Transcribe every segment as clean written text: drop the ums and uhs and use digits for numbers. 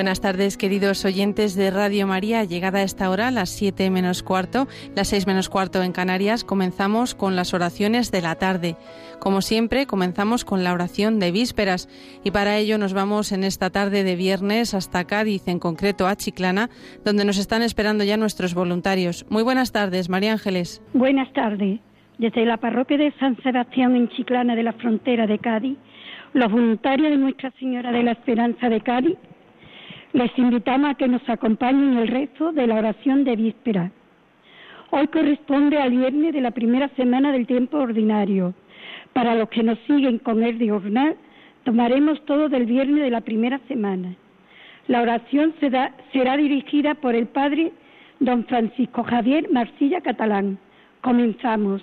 buenas tardes, queridos oyentes de Radio María. Llegada a esta hora, las 7 menos cuarto, las 6 menos cuarto en Canarias, comenzamos con las oraciones de la tarde. Como siempre, comenzamos con la oración de vísperas y para ello nos vamos en esta tarde de viernes hasta Cádiz, en concreto a Chiclana, donde nos están esperando ya nuestros voluntarios. Muy buenas tardes, María Ángeles. Buenas tardes. Desde la parroquia de San Sebastián en Chiclana de la frontera de Cádiz, los voluntarios de Nuestra Señora de la Esperanza de Cádiz, les invitamos a que nos acompañen en el rezo de la oración de víspera. Hoy corresponde al viernes de la primera semana del tiempo ordinario. Para los que nos siguen con el diurnal, tomaremos todo del viernes de la primera semana. La oración será dirigida por el Padre don Francisco Javier Marcilla Catalán. Comenzamos.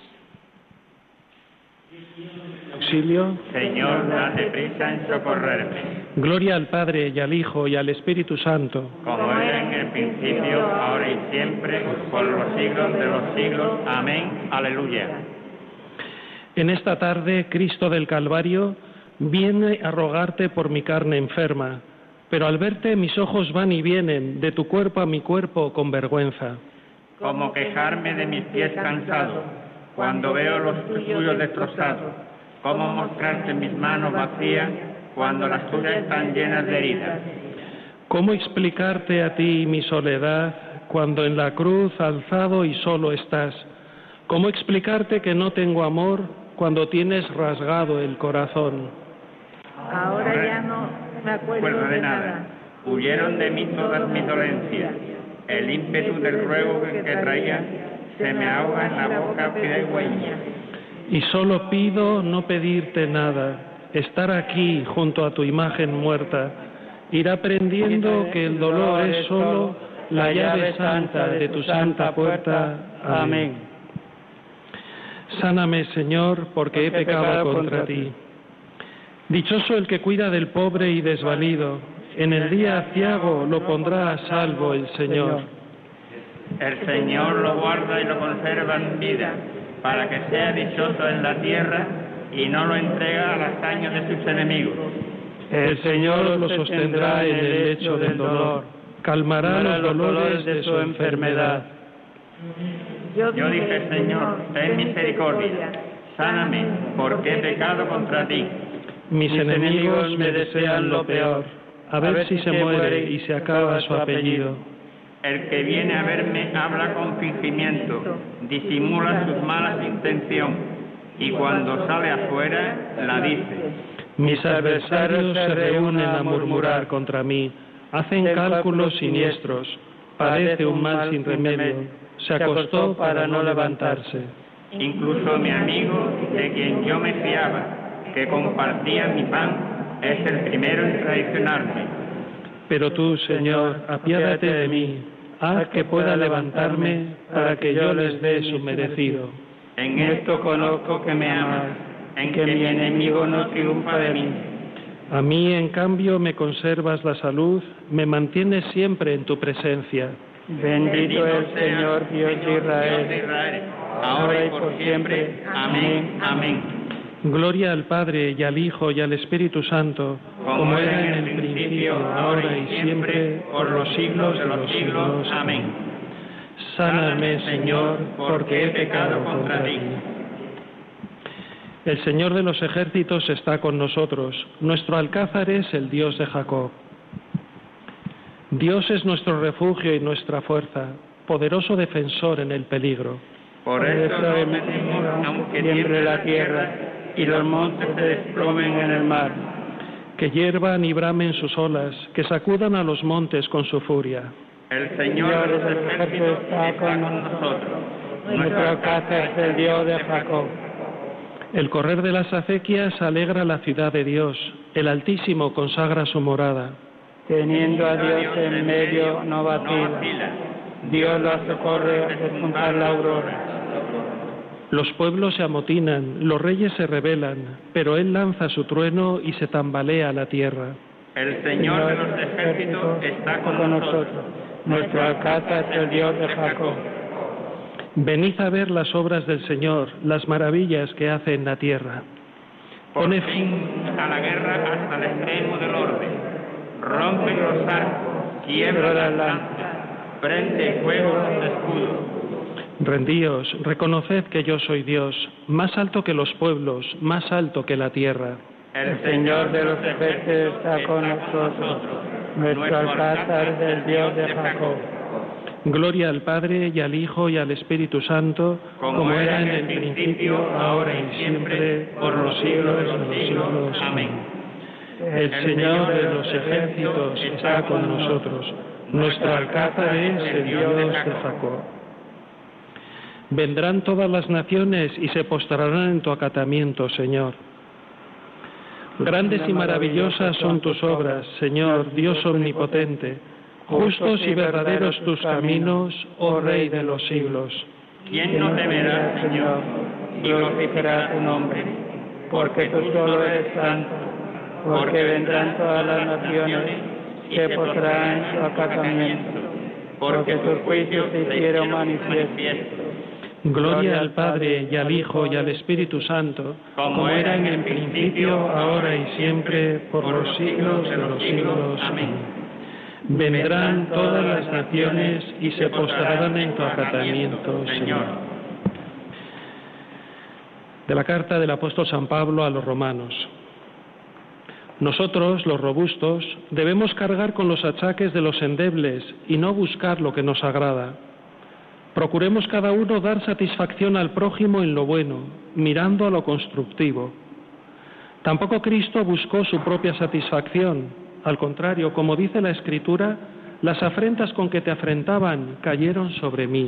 Auxilio. Señor, date prisa en socorrerme. Gloria al Padre y al Hijo y al Espíritu Santo. Como era en el principio, ahora y siempre, por los siglos de los siglos. Amén. Aleluya. En esta tarde, Cristo del Calvario viene a rogarte por mi carne enferma, pero al verte mis ojos van y vienen de tu cuerpo a mi cuerpo con vergüenza. Como quejarme de mis pies cansados, cuando veo los tuyos destrozados. Como mostrarte mis manos vacías, cuando las tuyas están llenas de heridas. ¿Cómo explicarte a ti mi soledad, cuando en la cruz alzado y solo estás? ¿Cómo explicarte que no tengo amor, cuando tienes rasgado el corazón? Ahora ya no me acuerdo de nada. Huyeron de mí todas mis dolencias. El ímpetu del ruego que traía se me ahoga en la boca pedigüeña. Y solo pido no pedirte nada, estar aquí junto a tu imagen muerta, ir aprendiendo que el dolor es solo la llave santa de tu santa puerta. Amén. Sáname, Señor, porque he pecado contra ti. Dichoso el que cuida del pobre y desvalido, en el día aciago lo pondrá a salvo el Señor. El Señor lo guarda y lo conserva en vida, para que sea dichoso en la tierra y no lo entrega a las hazañas de sus enemigos. El Señor lo sostendrá en el lecho del dolor, calmará los dolores de su enfermedad. Yo dije, Señor, ten misericordia, sáname, porque he pecado contra ti. Mis enemigos me desean lo peor, a ver si se muere y se acaba su apellido. El que viene a verme habla con fingimiento, disimula sus malas intenciones, y cuando sale afuera, la dice. Mis adversarios se reúnen a murmurar contra mí, hacen cálculos siniestros, padece un mal sin remedio, se acostó para no levantarse. Incluso mi amigo, de quien yo me fiaba, que compartía mi pan, es el primero en traicionarme. Pero tú, Señor, apiádate de mí, haz que pueda levantarme para que yo les dé su merecido. En esto conozco que me amas, en que mi enemigo no triunfa de mí. A mí, en cambio, me conservas la salud, me mantienes siempre en tu presencia. Bendito el Señor Dios de Israel, ahora y por siempre. Amén, amén. Gloria al Padre y al Hijo y al Espíritu Santo, como era en el principio, ahora y siempre, por los siglos de los siglos. Amén. Sáname, Señor, porque he pecado contra ti. El Señor de los ejércitos está con nosotros. Nuestro alcázar es el Dios de Jacob. Dios es nuestro refugio y nuestra fuerza, poderoso defensor en el peligro. Por eso no me temo, aunque tiemble la tierra y los montes se desplomen en el mar. Que hiervan y bramen sus olas, que sacudan a los montes con su furia. El Señor de los ejércitos está con nosotros. Nuestro alcázar es el Dios de Jacob. El correr de las acequias alegra la ciudad de Dios, el Altísimo consagra su morada. Teniendo a Dios en medio no vacila, Dios la socorre al despuntar la aurora. Los pueblos se amotinan, los reyes se rebelan, pero Él lanza su trueno y se tambalea la tierra. El Señor de los ejércitos está con nosotros. Nuestro alcázar es el Dios de Jacob. Venid a ver las obras del Señor, las maravillas que hace en la tierra. Pone fin a la guerra hasta el extremo del orbe. Rompe los arcos, quiebra las lanzas, prende fuego los escudos. Rendíos, reconoced que yo soy Dios, más alto que los pueblos, más alto que la tierra. El Señor de los ejércitos está con nosotros, nuestro alcázar es del Dios de Jacob. Gloria al Padre, y al Hijo, y al Espíritu Santo, como era en el principio, ahora y siempre, por los siglos de los siglos. Amén. El Señor de los ejércitos está con nosotros, nuestro alcázar es el Dios de Jacob. Vendrán todas las naciones y se postrarán en tu acatamiento, Señor. Grandes y maravillosas son tus obras, Señor, Dios omnipotente. Justos y verdaderos tus caminos, oh Rey de los siglos. ¿Quién no temerá, Señor, y glorificará tu nombre? Porque tú solo eres santo, porque vendrán todas las naciones, se postrarán en su acatamiento, porque tus juicios se hicieron manifiestos. Gloria al Padre, y al Hijo, y al Espíritu Santo, como era en el principio, ahora y siempre, por los siglos de los siglos. Amén. Vendrán todas las naciones y se postrarán en tu acatamiento, Señor. De la carta del apóstol San Pablo a los romanos. Nosotros, los robustos, debemos cargar con los achaques de los endebles y no buscar lo que nos agrada. Procuremos cada uno dar satisfacción al prójimo en lo bueno, mirando a lo constructivo. Tampoco Cristo buscó su propia satisfacción. Al contrario, como dice la Escritura, las afrentas con que te afrentaban cayeron sobre mí.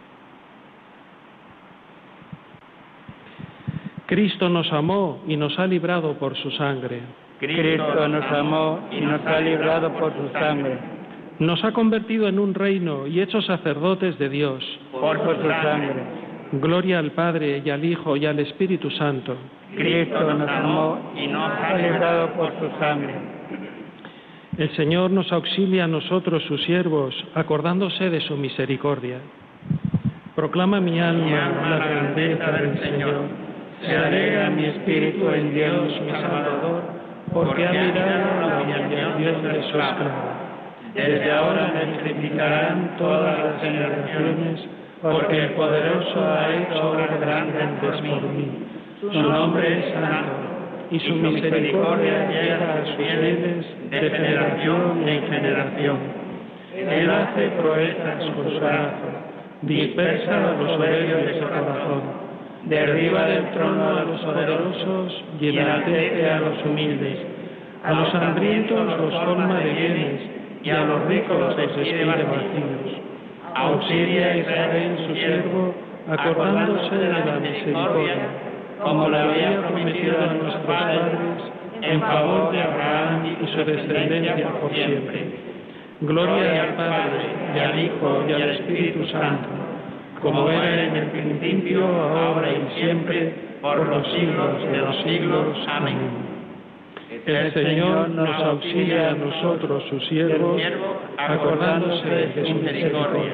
Cristo nos amó y nos ha librado por su sangre. Cristo nos amó y nos ha librado por su sangre. Nos ha convertido en un reino y hecho sacerdotes de Dios. Por su sangre. Gloria al Padre, y al Hijo, y al Espíritu Santo. Cristo nos amó y nos ha librado por su sangre. El Señor nos auxilia a nosotros, sus siervos, acordándose de su misericordia. Proclama mi alma la grandeza del Señor. Se alegra mi espíritu en Dios, mi Salvador, porque ha mirado la humillación de su esclavo. Desde ahora me criticarán todas las generaciones, porque el poderoso ha hecho obras grandes por mí. Su nombre es santo, y su misericordia llega a sus fieles de generación en generación. Él hace proezas con su brazo, dispersa a los soberbios de su corazón, derriba del trono a los poderosos y enaltece a los humildes. A los hambrientos los colma de bienes, y a los ricos los despide vacíos. Auxilia a Israel su siervo, acordándose de la misericordia, como la había prometido a nuestros padres, en favor de Abraham y su descendencia por siempre. Gloria al Padre, y al Hijo, y al Espíritu Santo, como era en el principio, ahora y siempre, por los siglos de los siglos. Amén. El Señor nos auxilia a nosotros, sus siervos, acordándose de su misericordia.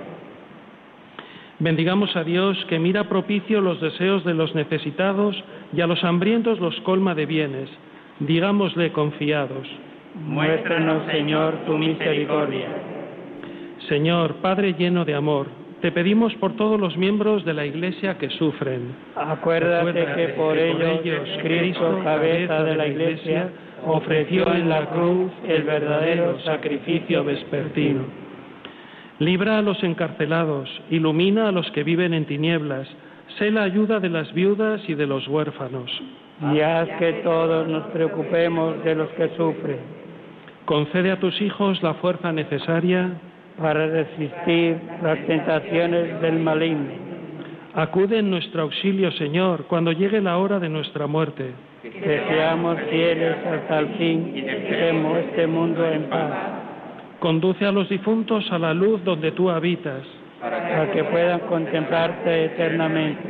Bendigamos a Dios, que mira propicio los deseos de los necesitados y a los hambrientos los colma de bienes. Digámosle confiados: muéstranos, Señor, tu misericordia. Señor, Padre lleno de amor, te pedimos por todos los miembros de la Iglesia que sufren. Acuérdate que por ellos Cristo, cabeza de la Iglesia, ofreció en la cruz el verdadero sacrificio vespertino. Libra a los encarcelados, ilumina a los que viven en tinieblas, sé la ayuda de las viudas y de los huérfanos. Y haz que todos nos preocupemos de los que sufren. Concede a tus hijos la fuerza necesaria para resistir las tentaciones del maligno. Acude en nuestro auxilio, Señor, cuando llegue la hora de nuestra muerte. Que seamos fieles hasta el fin y dejemos este mundo en paz. Conduce a los difuntos a la luz donde tú habitas, para que puedan contemplarte eternamente.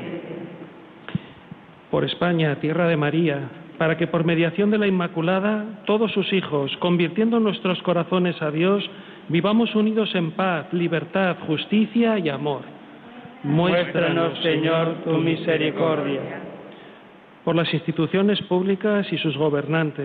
Por España, tierra de María, para que por mediación de la Inmaculada, todos sus hijos, convirtiendo nuestros corazones a Dios, vivamos unidos en paz, libertad, justicia y amor. Muéstranos, Señor, tu misericordia. Por las instituciones públicas y sus gobernantes,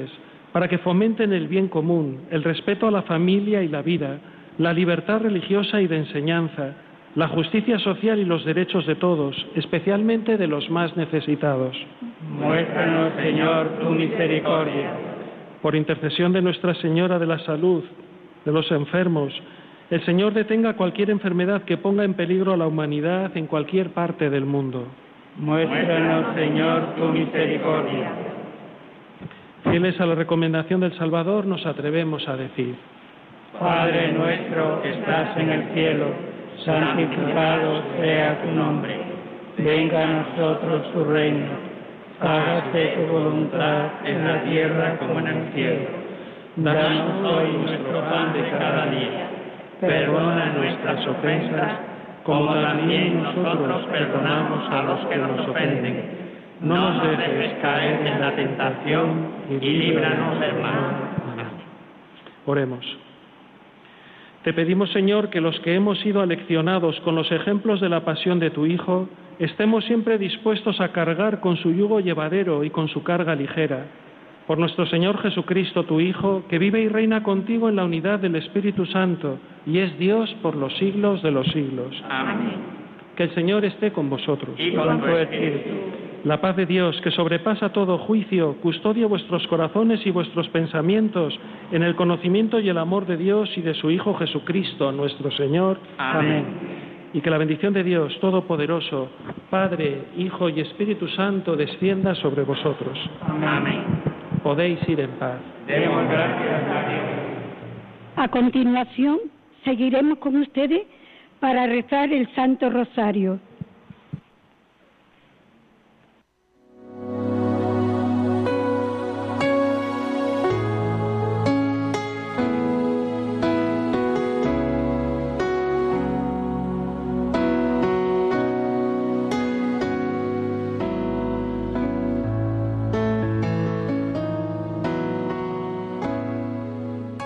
para que fomenten el bien común, el respeto a la familia y la vida, la libertad religiosa y de enseñanza, la justicia social y los derechos de todos, especialmente de los más necesitados. Muéstranos, Señor, tu misericordia. Por intercesión de Nuestra Señora de la Salud, de los enfermos, el Señor detenga cualquier enfermedad que ponga en peligro a la humanidad en cualquier parte del mundo. Muéstranos, Señor, tu misericordia. Fieles a la recomendación del Salvador, nos atrevemos a decir: Padre nuestro que estás en el cielo, santificado sea tu nombre. Venga a nosotros tu reino. Hágase tu voluntad en la tierra como en el cielo. Danos hoy nuestro pan de cada día. Perdona nuestras ofensas, como también nosotros perdonamos a los que nos ofenden. No nos dejes caer en la tentación y líbranos del mal. Oremos. Te pedimos, Señor, que los que hemos sido aleccionados con los ejemplos de la pasión de tu Hijo, estemos siempre dispuestos a cargar con su yugo llevadero y con su carga ligera. Por nuestro Señor Jesucristo, tu Hijo, que vive y reina contigo en la unidad del Espíritu Santo y es Dios por los siglos de los siglos. Amén. Que el Señor esté con vosotros. Y con tu espíritu. La paz de Dios, que sobrepasa todo juicio, custodie vuestros corazones y vuestros pensamientos en el conocimiento y el amor de Dios y de su Hijo Jesucristo, nuestro Señor. Amén. Y que la bendición de Dios Todopoderoso, Padre, Hijo y Espíritu Santo, descienda sobre vosotros. Amén. Podéis ir en paz. Demos gracias a Dios. A continuación, seguiremos con ustedes para rezar el Santo Rosario.